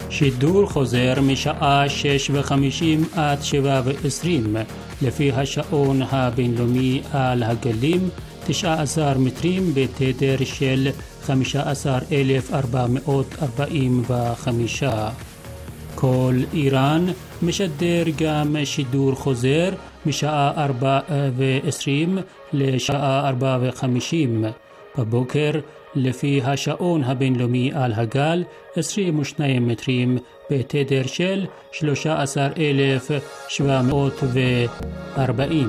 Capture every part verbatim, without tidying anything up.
שידור חוזר משעה שש וחמישים עד שבע ועשרים, לפי השעון הבינלאומי על הגלים, תשע עשרה מטרים בתדר של חמישה עשר אלף ארבע מאות ארבעים וחמש. כל איראן משדר גם שידור חוזר משעה ארבע ועשרים לשעה ארבע וחמישים בבוקר, לפי השעון הבינלאומי על הגל, עשרים ושניים מטרים בתדר של שלושה עשר אלף שבע מאות וארבעים.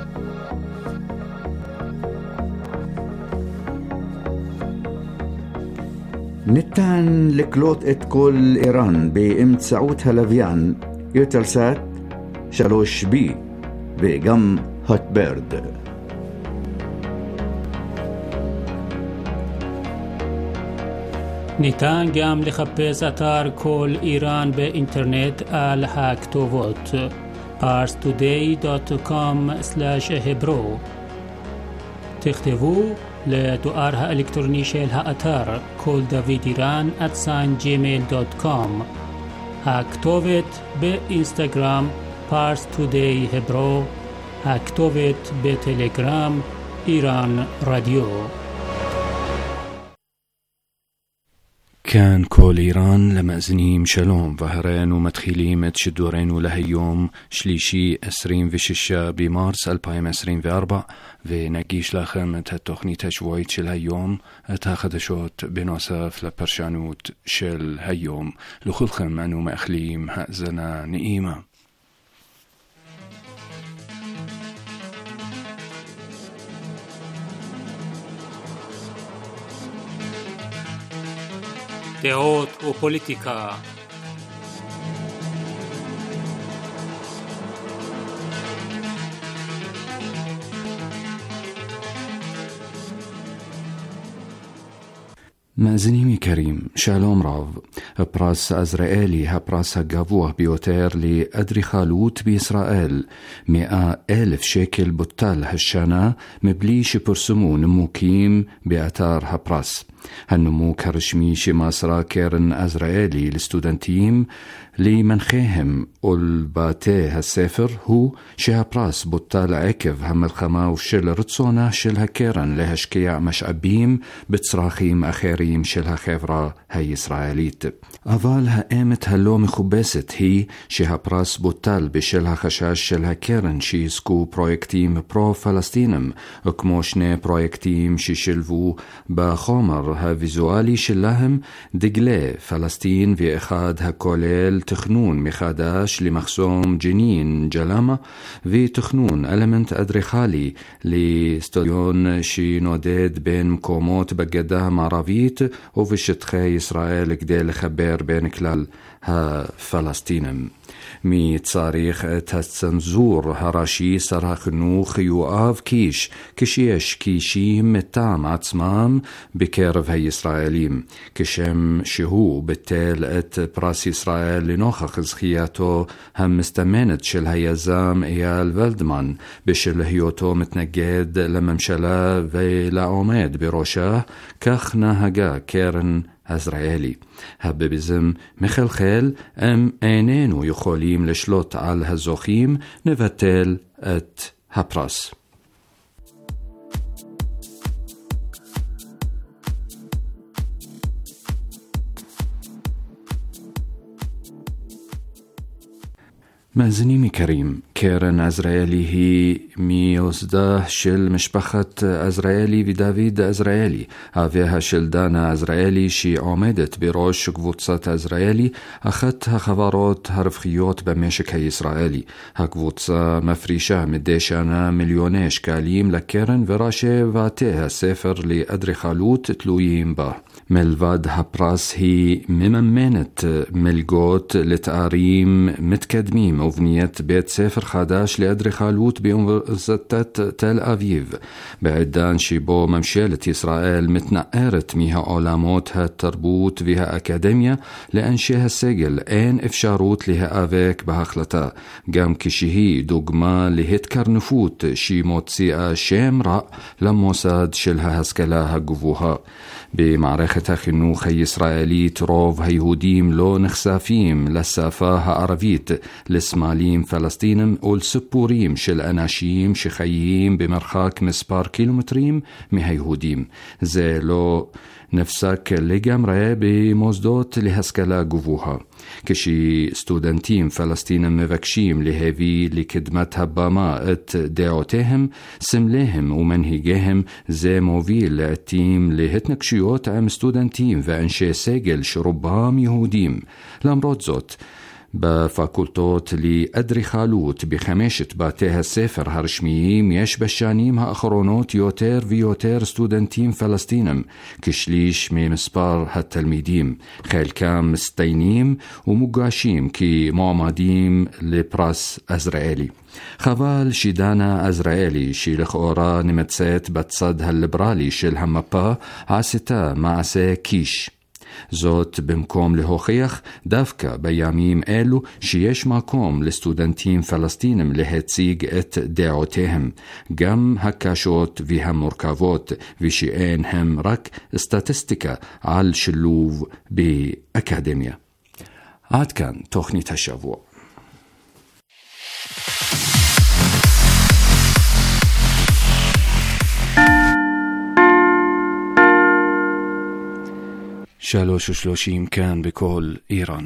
ניתן לקלוט את כל איראן באמצעות הלוויין יוטלסאט שלוש בי וגם הוטברד. ניתן גם לחפש אתר כל איראן באינטרנט על הכתובות פארס טודיי דוט קום סלאש hebro. תכתבו לדואר האלקטרוני של האתר כל דוד איראן at gmail דוט קום. הכתובת באינסטגרם פארס טודיי hebro. הכתובת בטלגרם איראן רדיו. كان كل إيران למאזינים שלום, והראינו מתחילים את שידורנו להיום שלישי עשרים ושישה במרס אלפיים עשרים וארבע, ונגיש לכם את התוכנית השבועית של היום, את החדשות בנוסף לפרשנות של היום. לכולכם אנו מאחלים האזנה נעימה. דעות ופוליטיקה. מאזינים יקרים, שלום רב. הפרס הישראלי, הפרס הגבוה ביותר לאדריכלות בישראל, מאה אלף שקל בוטל השנה מבלי שפרסמו נימוקים באתר הפרס. הנימוק הרשמי שמסרה קרן הישראלי לסטודנטים למנחיהם ולבתי הספר הוא שהפרס בוטל עקב המלחמה ושל רצונה של הקרן להשקיע משאבים בצרכים אחרים של החברה הישראלית. אבל האמת הלא מכובסת היא שהפרס בוטל בשל החשש של הקרן שיזכו פרויקטים פרו-פלסטינים, כמו שני פרויקטים ששילבו בחומר הוויזואלי שלהם דגלי פלסטין, ואחד הכולל תכנון מחדש למחסום ג'נין ג'למה ותכנון אלמנט אדריכלי לסטדיון שנודד בין מקומות בגדה המערבית ובשטחי ישראל כדי לחבר בין כלל הפלסטינים. מי צריך את הצנזור הראשי? שר החינוך יואב קיש, כשיש קישים מטעם עצמם בקרב הישראלים, כשם שהוא ביטל את פרס ישראל לנוכח זכייתו המסתמנת של היזם אייל ולדמן בשל היותו מתנגד לממשלה ולעומד בראשה, כך נהגה קרן הישראלי. הביביזם מחלחל, הם איננו יכולים לשלוט על הזוכים, נבטל את הפרס. מאזינים יקרים, קרן הישראלי היא מיוסדה של משפחת הישראלי ודוד הישראלי, אביה של דנה הישראלי שעומדת בראש קבוצת הישראלי, אחת החברות הרווחיות במשק הישראלי. הקבוצה מפרישה מדי שנה מיליוני שקלים לקרן, וראשי בתי הספר לאדריכלות תלויים בה. מלבד הפרס היא מממנת מלגות לתארים מתקדמים ובניית בית ספר חדש לאדריכלות באוניברסיטת תל אביב, בעידן שבו ממשלת ישראל מתנערת מהעולמות התרבות והאקדמיה, לאנשי הסגל אין אפשרות להיאבק בהחלטה, גם כשהיא דוגמה להתקרנפות שמוציאה שם רע למוסד של ההשכלה הגבוהה. במערכת החינוך הישראלית רוב היהודים לא נחשפים לשפה הערבית, לסמלים פלסטינים ולסיפורים של אנשים שחיים במרחק מספר קילומטרים מהיהודים. זה לא נפסק לגמרי במוסדות להשכלה גבוהה. כשסטודנטים פלסטינים מבקשים להביא לקדמת הבמה את דעותיהם, סמליהם ומנהיגיהם, זה מוביל לעתים להתנגשויות עם סטודנטים ואנשי סגל שרובם יהודים. למרות זאת, בפקולטות לאדריכלות בחמשת בתי הספר הרשמיים יש בשנים האחרונות יותר ויותר סטודנטים פלסטינים, כשליש ממספר התלמידים, חלקם מצטיינים ומוגשים כמועמדים לפרס עזריאלי. חבל שדנה עזריאלי, שלכאורה נמצאת בצד הליברלי של המפה, עשתה מעשה קיש. זאת במקום להוכיח דווקא בימים אלו שיש מקום לסטודנטים פלסטינים להציג את דעותיהם, גם הקשות והמורכבות, ושאין הם רק סטטיסטיקה על שילוב באקדמיה. עד כאן תוכנית השבוע. שלוש ושלושים כאן בכל איראן.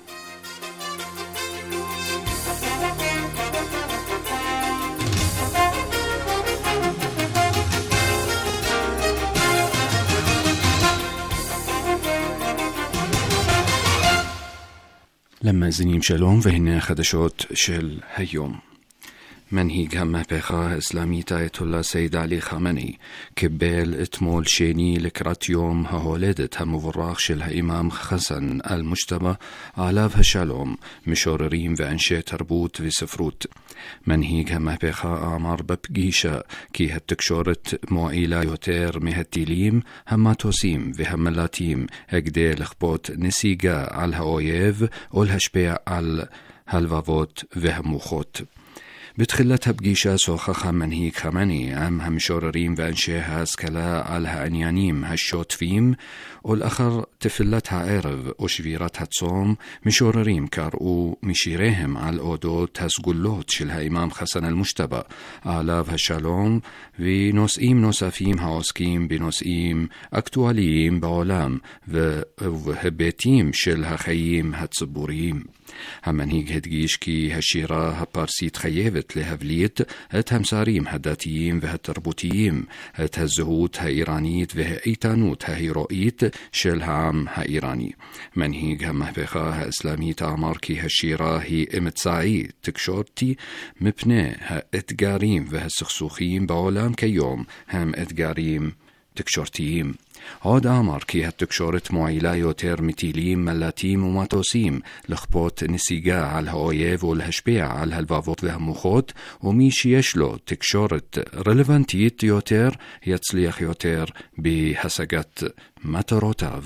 למאזינים שלום, והנה החדשות של היום. מנהיג המהפכה האסלאמית האייתוללה סייד עלי חמני קיבל אתמול שני לקראת יום ההולדת המבורך של האימאם חסן אל-מושתבא עליו השלום משוררים ואנשי תרבות וספרות. מנהיג המהפכה אמר בפגישה כי התקשורת מועילה יותר מהטילים, המטוסים והמל"טים כדי לכפות נסיגה על האויב או להשפיע על הלבבות והמוחות. בתחילת הפגישה שוחח המנהיג חמני עם המשוררים ואנשי ההשכלה על העניינים השוטפים, ולאחר תפילת הערב ושבירת הצום משוררים קראו משיריהם על אודות הסגולות של האימאם חסן אל-מושתבא עליו השלום, ונושאים נוספים העוסקים בנושאים אקטואליים בעולם והיבטים של החיים הציבוריים. המנהיג הדגיש כי השירה הפרסית חייבת להבליט את המסרים הדתיים והתרבותיים, את הזהות האיראנית והאיתנות ההירואית של העם האיראני. מנהיג המהפכה האסלאמית אמר כי השירה היא אמצעי תקשורתי מפני האתגרים והסכסוכים בעולם כיום הם אתגרים תקשורתיים. עוד אמר כי התקשורת מועילה יותר מטילים, מל"טים ומטוסים לכפות נסיגה על האויב ולהשפיע על הלבבות והמוחות, ומי שיש לו תקשורת רלוונטית יותר יצליח יותר בהשגת מטרותיו.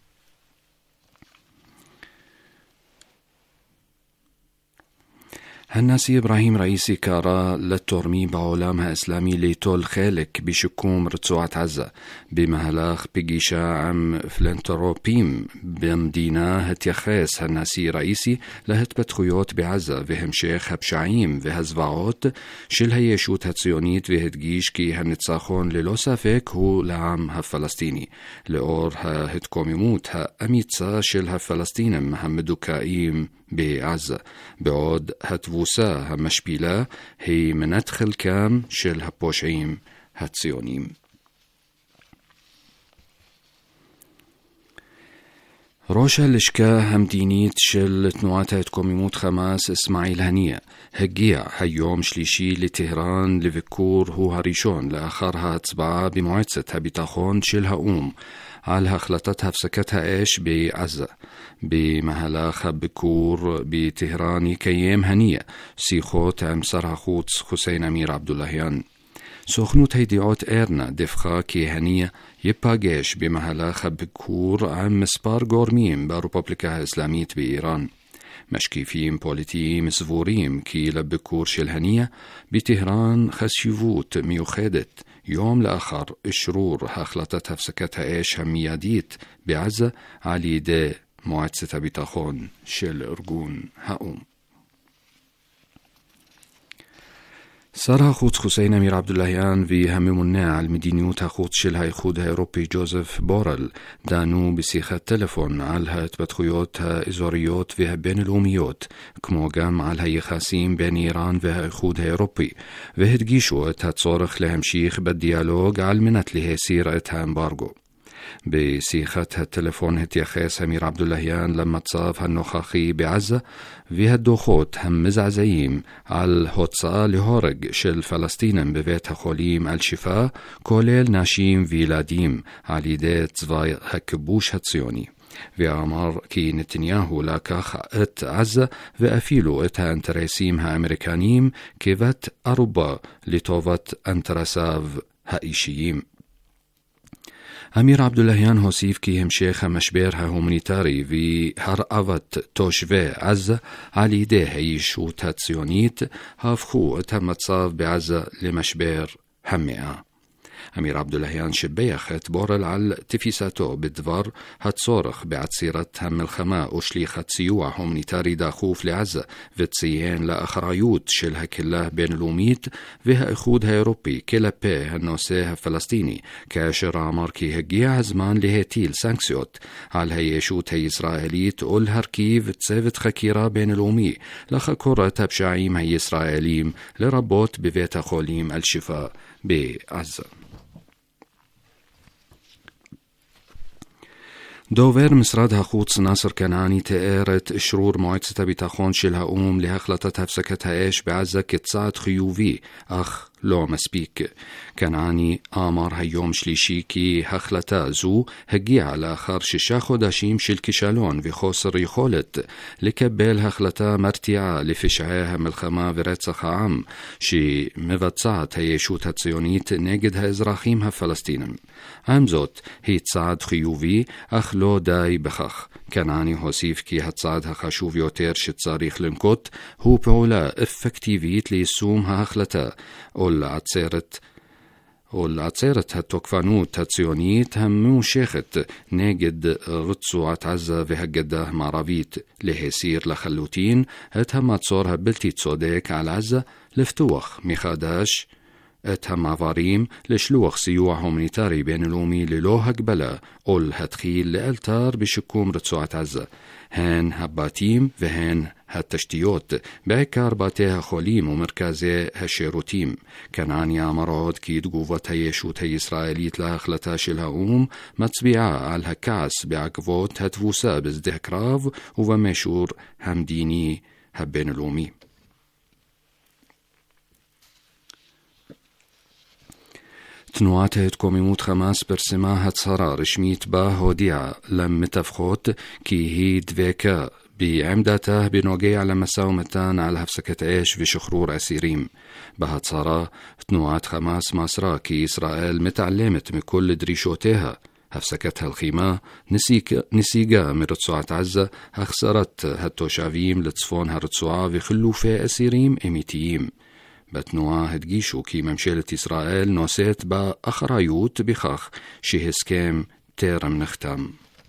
הנשיא אברהים ראיסי קרא לתורמים בעולם האסלאמי ליטול חלק בשיקום רצועת עזה. במהלך פגישה עם פילנתרופים במדינה התייחס הנשיא ראיסי להתפתחויות בעזה והמשך הפשעים והזוועות של הישות הציונית, והדגיש כי הניצחון ללא ספק הוא לעם הפלסטיני. לאור ההתקוממות האמיצה של הפלסטינים המדוכאים בעזה, בעוד התבוסה המשפילה היא מנת חלקם של הפושעים הציונים. ראש הלשכה המדינית של תנועת ההתקוממות חמאס אסמאעיל הנייה הגיע היום שלישי לטהרן לביקור הוא הראשון לאחר ההצבעה במועצת הביטחון של האום על החלטת הפסקת האש בעזה. במהלך הביקור בטהרן יקיים הנייה שיחות עם שר החוץ חוסיין אמיר עבדולהיאן. סוכנות הידיעות ארנה דיווחה כי הנייה ייפגש במהלך הביקור עם מספר גורמים ברפובליקה האסלאמית באיראן. משקיפים פוליטיים סבורים כי לביקור של הנייה בטהרן חשיבות מיוחדת יום לאחר אשרור החלטת הפסקת האש המיידית בעזה על ידי מועצת הביטחון של ארגון האו"ם. שר החוץ חוסיין אמיר עבדולהיאן והממונה על מדיניות החוץ של האיחוד האירופי ג'וזף בורל דנו בשיחת טלפון על ההתפתחויות האזוריות והבינלאומיות, כמו גם על היחסים בין איראן והאיחוד האירופי, והדגישו את הצורך להמשיך בדיאלוג על מנת להסיר את האמברגו. בשיחת הטלפון התייחס אמיר עבדולהיאן למצב הנוכחי בעזה והדוחות המזעזעים על הוצאה להורג של פלסטינים בבית החולים אל-שיפה, כולל נשים וילדים, על ידי צבא הכיבוש הציוני. ואמר כי נתניהו לקח את עזה ואפילו את האינטרסים האמריקניים כבת ערובה לטובת אינטרסיו האישיים. אמיר עבדולהיאן הוסיף כי המשך המשבר ההומניטרי והרעבת תושבי עזה על ידי הישות הציונית הפכו את המצב בעזה למשבר המאה. אמיר עבדולהיאן שיבח את בורל על תפיסתו בדבר הצורך בעצירת המלחמה ושליחת סיוע הומניטרי דחוף לעזה, וציין לאחריות של הקהילה הבינלאומית והאיחוד האירופי כלפי הנושא הפלסטיני, כאשר אמר כי הגיע הזמן להטיל סנקציות על הישות הישראלית ולהרכיב צוות חקירה בינלאומי לחקור את הפשעים הישראלים, לרבות בבית החולים אל-שיפה בעזה. דובר משרד החוץ נאסר כנעני תיאר את אשרור מועצת הביטחון של האו"ם להחלטת הפסקת האש בעזה כצעד חיובי, אך לא מספיק. כנעני אמר היום שלישי כי החלטה זו הגיעה לאחר שישה חודשים של כישלון וחוסר יכולת לקבל החלטה מרתיעה לפשעי המלחמה ורצח העם שמבצעת הישות הציונית נגד האזרחים הפלסטינים. עם זאת, היא צעד חיובי, אך לא די בכך. כנעני הוסיף כי הצעד החשוב יותר שצריך לנקוט הוא פעולה אפקטיבית ליישום ההחלטה, או לעצרת או לעצרת התוקפנות הציונית הממושכת נגד רצועת עזה והגדה המערבית, להסיר לחלוטין את המצור הבלתי צודק על עזה, לפתוח מחדש את המעברים, לשלוח סיוע הומניטרי בינלאומי ללא הגבלה, או להתחיל לאלתר בשיקום רצועת עזה, הן הבתים והן התשתיות, בעיקר בתי החולים ומרכזי השירותים. כנעני אמר עוד כי תגובת הישות הישראלית להחלטה של האו"ם מצביעה על הכעס בעקבות התבוסה בשדה הקרב ובמישור המדיני הבינלאומי. תנועת ההתקוממות חמאס פרסמה הצהרה רשמית בה הודיעה למתווכות כי היא דבקה בעמדתה בנוגע למשא ומתן על הפסקת אש ושחרור אסירים. בהצהרה, תנועת חמאס מסרה כי ישראל מתעלמת מכל דרישותיה, הפסקת הלחימה, נסיגה, נסיגה מרצועת עזה, החזרת התושבים לצפון הרצועה וחילופי אסירים אמיתיים. בתנועה הדגישו כי ממשלת ישראל נושאת באחריות בכך שהסכם טרם נחתם.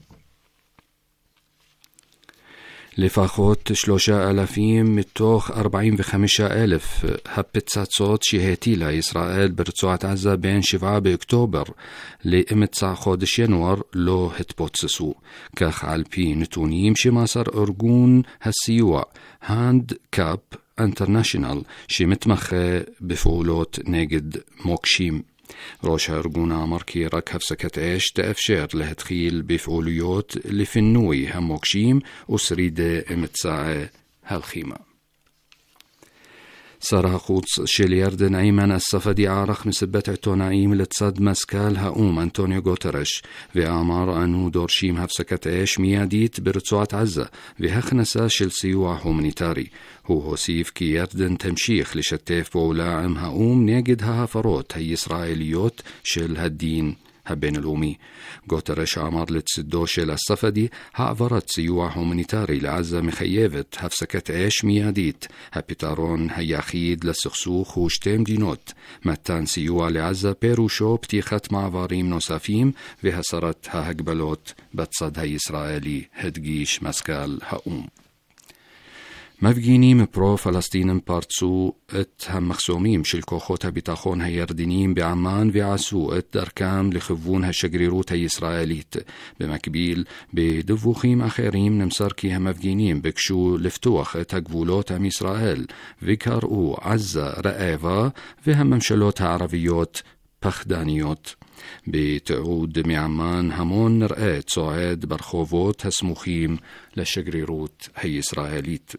לפחות שלושה אלפים מתוך ארבעים וחמישה אלף הפצצות שהטילה ישראל ברצועת עזה בין שבעה באוקטובר לאמצע חודש ינואר לא התפוצצו, כך על פי נתונים שמסר ארגון הסיוע הנד קאפ אינטרנשיונל שמתמחה בפעולות נגד מוקשים. ראש הארגון אמר כי רק הפסקת אש תאפשר להתחיל בפעולויות לפינוי המוקשים ושרידי אמצעי הלחימה. שר החוץ של ירדן איימן א-ספדי ערך מסיבת עיתונאים לצד מזכ"ל האו"ם אנטוניו גוטרש ואמר אנו דורשים הפסקת אש מיידית ברצועת עזה והכנסה של סיוע הומניטרי. הוא הוסיף כי ירדן תמשיך לשתף פעולה עם האו"ם נגד ההפרות הישראליות של הדין הבינלאומי. גוטרש אמר לצדו של א-ספדי, העברת סיוע הומניטרי לעזה מחייבת הפסקת אש מיידית. הפתרון היחיד לסכסוך הוא שתי מדינות. מתן סיוע לעזה פירושו פתיחת מעברים נוספים והסרת ההגבלות בצד הישראלי, הדגיש מזכ"ל האו"ם. מפגינים פרו-פלסטינים פרצו את המחסומים של כוחות הביטחון הירדניים בעמן ועשו את דרכם לכיוון השגרירות הישראלית. במקביל, בדיווחים אחרים נמסר כי המפגינים ביקשו לפתוח את הגבולות עם ישראל וקראו עזה רעבה והממשלות הערביות פחדניות. בתיעוד מעמן המון נראה צועד ברחובות הסמוכים לשגרירות הישראלית.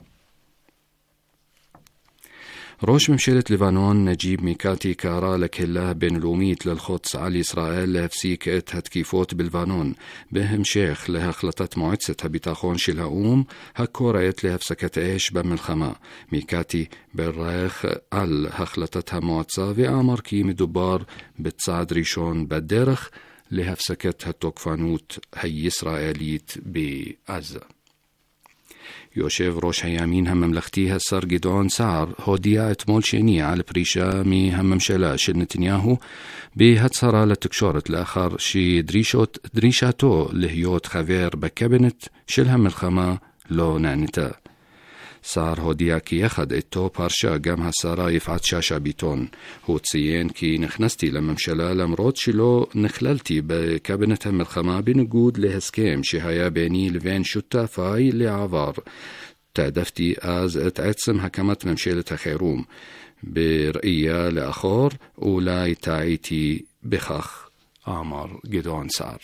ראש ממשלת לבנון נג'יב מיקאתי קרא לקהילה הבינלאומית ללחוץ על ישראל להפסיק את התקיפות בלבנון, בהמשך להחלטת מועצת הביטחון של האו"ם הקוראת להפסקת אש במלחמה. מיקאתי ברך על החלטת המועצה ואמר כי מדובר בצעד ראשון בדרך להפסקת התוקפנות הישראלית בעזה. יושב ראש הימין הממלכתי השר גדעון סער הודיע אתמול שני על פרישה מהממשלה של נתניהו בהצהרה לתקשורת לאחר שדרישתו להיות חבר בקבינט של המלחמה לא נענתה. סער הודיע כי יחד איתו פרשה גם השרה יפעת שאשא ביטון. הוא ציין כי נכנסתי לממשלה למרות שלא נכללתי בקבינט המלחמה בניגוד להסכם שהיה ביני לבין שותפיי לעבר. תעדפתי אז את עצם הקמת ממשלת החירום. בראייה לאחור אולי טעיתי בכך, אמר גדעון סער.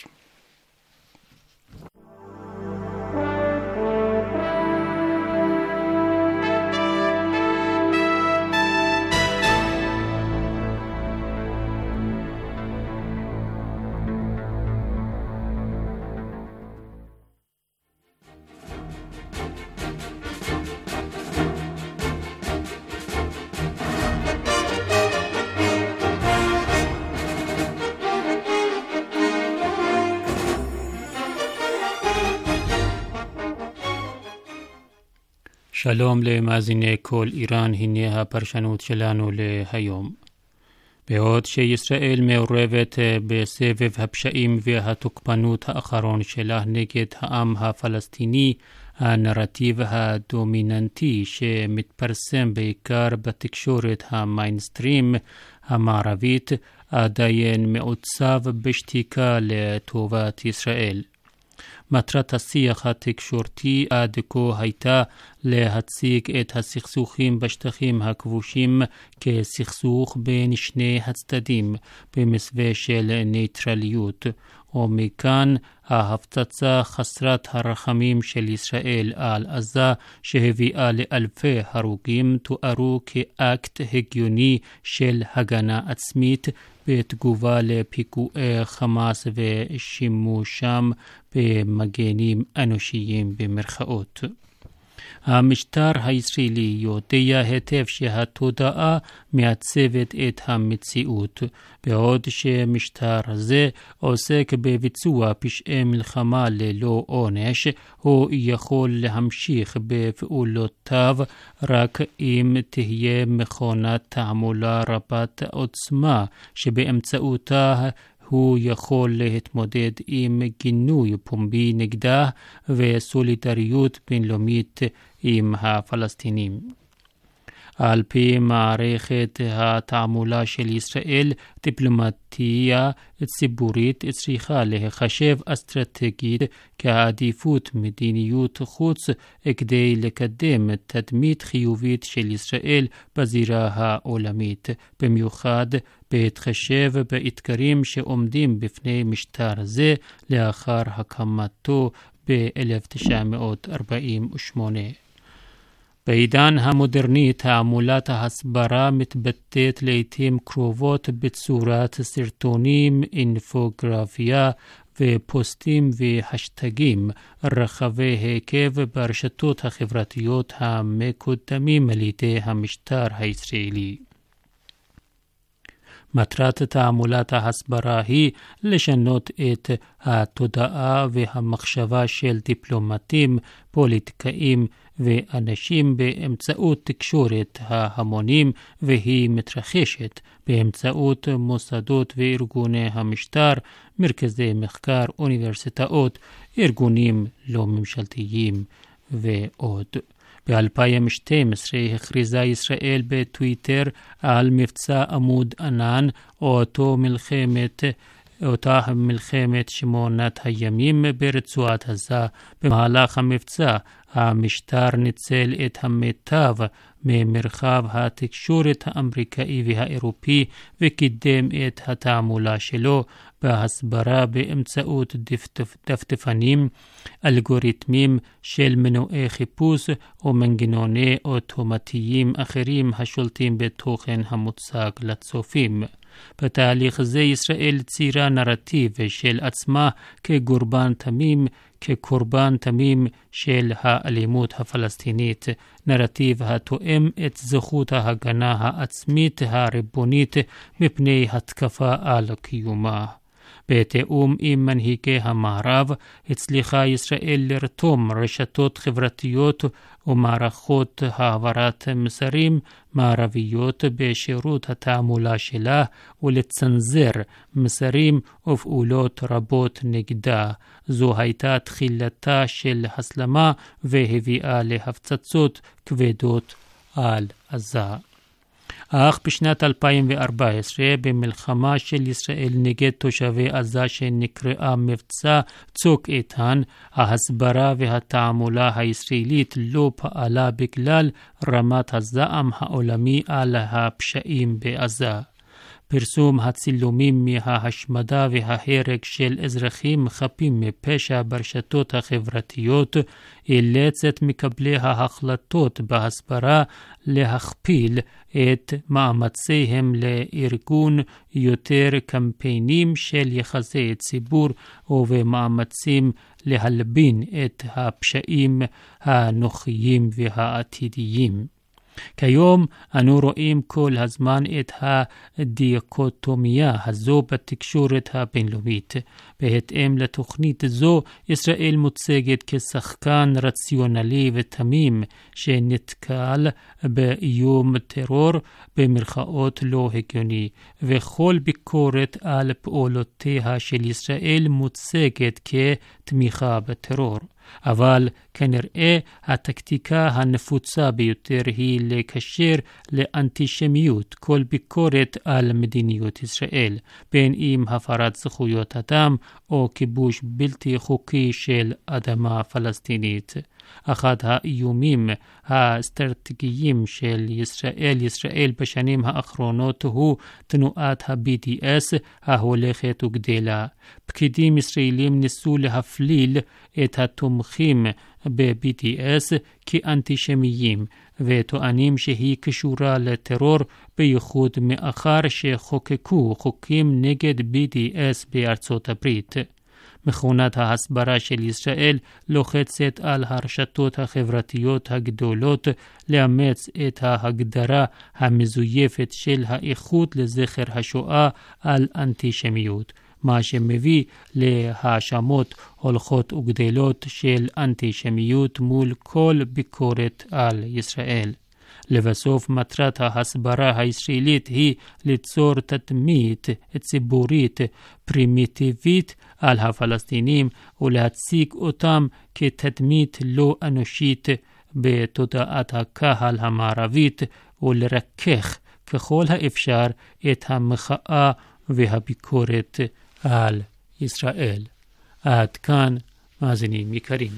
שלום למאזיני כל איראן, הנה הפרשנות שלנו להיום. בעוד שישראל מעורבת בסבב הפשעים והתוקפנות האחרון שלה נגד העם הפלסטיני, הנרטיב הדומיננטי שמתפרסם בעיקר בתקשורת המיינסטרים המערבית עדיין מעוצב בשתיקה לטובת ישראל. מטרת השיח התקשורתי עד כה הייתה להציג את הסכסוכים בשטחים הכבושים כסכסוך בין שני הצדדים במסווה של ניטרליות, ומכאן ההפצצה חסרת הרחמים של ישראל על עזה שהביאה לאלפי הרוגים תוארו כאקט הגיוני של הגנה עצמית בתגובה לפיגועי חמאס ושימושם במגנים אנושיים במרכאות. המשטר הישראלי יודע היטב שהתודעה מעצבת את המציאות, בעוד שמשטר זה עוסק בביצוע פשעי מלחמה ללא עונש, הוא יכול להמשיך בפעולותיו רק אם תהיה מכונת תעמולה רבת עוצמה שבאמצעותה הוא יכול להתמודד עם גינוי פומבי נגדה וסולידריות בינלאומית עם הפלסטינים. על פי מערכת התעמולה של ישראל, דיפלומטיה ציבורית צריכה להיחשב אסטרטגית כעדיפות מדיניות חוץ כדי לקדם תדמית חיובית של ישראל בזירה העולמית, במיוחד בהתחשב באתגרים שעומדים בפני משטר זה לאחר הקמתו ב-אלף תשע מאות ארבעים ושמונה. בעידן המודרני תעמולת ההסברה מתבטאת לעתים קרובות בצורת סרטונים, אינפוגרפיה ופוסטים והשטגים רחבי היקף ברשתות החברתיות המקודמים על ידי המשטר הישראלי. מטרת תעמולת ההסברה היא לשנות את התודעה והמחשבה של דיפלומטים, פוליטיקאים ואנשים באמצעות תקשורת ההמונים, והיא מתרחשת באמצעות מוסדות וארגוני המשטר, מרכזי מחקר, אוניברסיטאות, ארגונים לא ממשלתיים ועוד. ב-אלפיים ושתים עשרה הכריזה ישראל בטוויטר על מבצע עמוד ענן, אותו מלחמת, אותה מלחמת שמונת הימים ברצועת עזה. במהלך המבצע המשטר ניצל את המיטב ממרחב התקשורת האמריקאי והאירופי וקידם את התעמולה שלו בהסברה באמצעות דפדפנים, אלגוריתמים של מנועי חיפוש ומנגנוני אוטומטיים אחרים השולטים בתוכן המוצג לצופים. בתהליך זה ישראל ציירה נרטיב של עצמה כקורבן תמים, כקורבן תמים של האלימות הפלסטינית, נרטיב התואם את זכות ההגנה העצמית הריבונית מפני התקפה על קיומה. בתיאום עם מנהיגי המערב הצליחה ישראל לרתום רשתות חברתיות ומערכות העברת מסרים מערביות בשירות התעמולה שלה ולצנזר מסרים ופעולות רבות נגדה. זו הייתה תחילתה של הסלמה והביאה להפצצות כבדות על עזה. אך בשנת אלפיים וארבע עשרה, במלחמה של ישראל נגד תושבי עזה שנקראה מבצע צוק איתן, ההסברה והתעמולה הישראלית לא פעלה בגלל רמת הזעם העולמי על הפשעים בעזה. פרסום הצילומים מההשמדה וההרג של אזרחים חפים מפשע ברשתות החברתיות אילץ את מקבלי ההחלטות בהסברה להכפיל את מאמציהם לארגון יותר קמפיינים של יחסי ציבור ובמאמצים להלבין את הפשעים הנוכחיים והעתידיים. כיום אנו רואים כל הזמן את הדיכוטומיה הזו בתקשורת הבינלאומית. בהתאם לתוכנית זו, ישראל מוצגת כשחקן רציונלי ותמים שנתקל באיום טרור במרכאות לא הגיוני, וכל ביקורת על פעולותיה של ישראל מוצגת כתמיכה בטרור. אבל כנראה הטקטיקה הנפוצה ביותר היא לקשר לאנטישמיות כל ביקורת על מדיניות ישראל, בין אם הפרת זכויות אדם או כיבוש בלתי חוקי של אדמה פלסטינית. אחד האיומים האסטרטגיים של ישראל, ישראל בשנים האחרונות הוא תנועת ה-בי די אס ההולכת וגדלה. פקידים ישראלים ניסו להפליל את התומכים ב-בי די אס כאנטישמיים וטוענים שהיא קשורה לטרור, בייחוד מאחר שחוקקו חוקים נגד בי די אס בארצות הברית. מכונת ההסברה של ישראל לוחצת על הרשתות החברתיות הגדולות לאמץ את ההגדרה המזויפת של האיחוד לזכר השואה על אנטישמיות, מה שמביא להאשמות הולכות וגדלות של אנטישמיות מול כל ביקורת על ישראל. לבסוף, מטרת ההסברה הישראלית היא ליצור תדמית ציבורית פרימיטיבית על הפלסטינים ולהציג אותם כתדמית לא אנושית בתודעת הקהל המערבית ולרכך ככל האפשר את המחאה והביקורת על ישראל. עד כאן, מאזינים יקרים.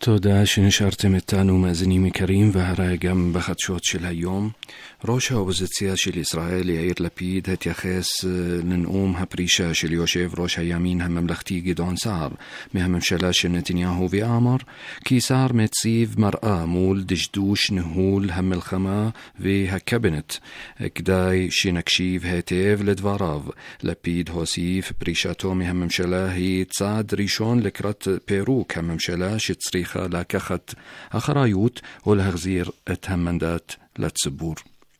תודה שנשארתם איתנו מאזינים יקרים, והרי גם בחדשות של היום. ראש האופוזיציה של ישראל יאיר לפיד התייחס לנאום הפרישה של יושב ראש הימין הממלכתי גדעון סער מהממשלה של נתניהו, ואמר כי סער מציב מראה מול דשדוש ניהול המלחמה והקבינט. כדאי שנקשיב היטב לדבריו. לפיד הוסיף, פרישתו מהממשלה היא צעד ראשון לקראת פירוק הממשלה שצריכה לקחת אחריות ולהחזיר את המנדט לציבור.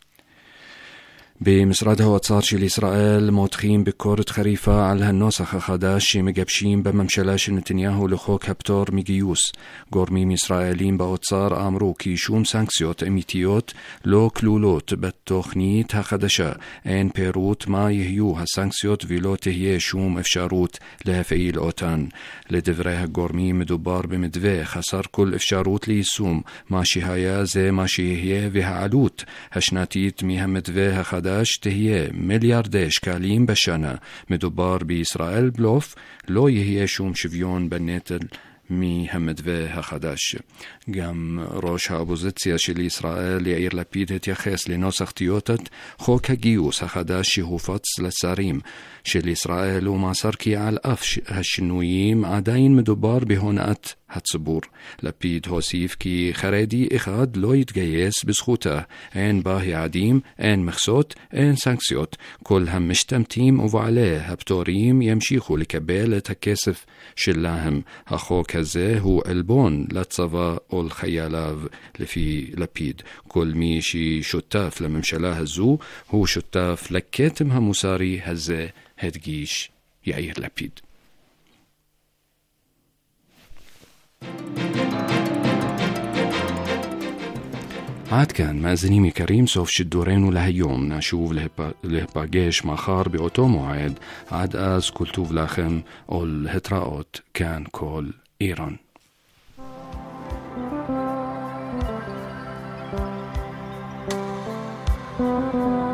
במשרד האוצר של ישראל מותחים ביקורת חריפה על הנוסח החדש שמגבשים בממשלה של נתניהו לחוק הפטור מגיוס. גורמים ישראלים באוצר אמרו כי שום סנקציות אמיתיות לא כלולות בתוכנית החדשה. אין פירוט מה יהיו הסנקציות ולא תהיה שום אפשרות להפעיל אותן. לדברי הגורמים מדובר במתווה חסר כל אפשרות ליישום. מה שהיה זה מה שיהיה, והעלות השנתית מהמתווה החדש תהיה מיליארדי שקלים בשנה. מדובר בישראל בלוף, לא יהיה שום שוויון בנטל מהמתווה החדש. גם ראש האופוזיציה של ישראל יאיר לפיד התייחס לנוסח טיוטת חוק הגיוס החדש שהופץ לשרים של ישראל, ומסר כי על אף השינויים עדיין מדובר בהונאת הציבור. לפיד הוסיף כי חרדי אחד לא יתגייס בזכותה. אין בה יעדים, אין מכסות, אין סנקציות. כל המשתמטים ובעלי הפטורים ימשיכו לקבל את הכסף שלהם. החוק הזה הוא עלבון לצבא או לחייליו לפי לפיד. כל מי ששותף לממשלה הזו הוא שותף לכתם המוסרי הזה, הדגיש יאיר לפיד. עד כאן מאזינים יקרים, סוף שידורנו להיום. נשוב להיפגש מחר באותו מועד. עד אז כל טוב לכם ולהתראות. כאן כל איראן. Thank you.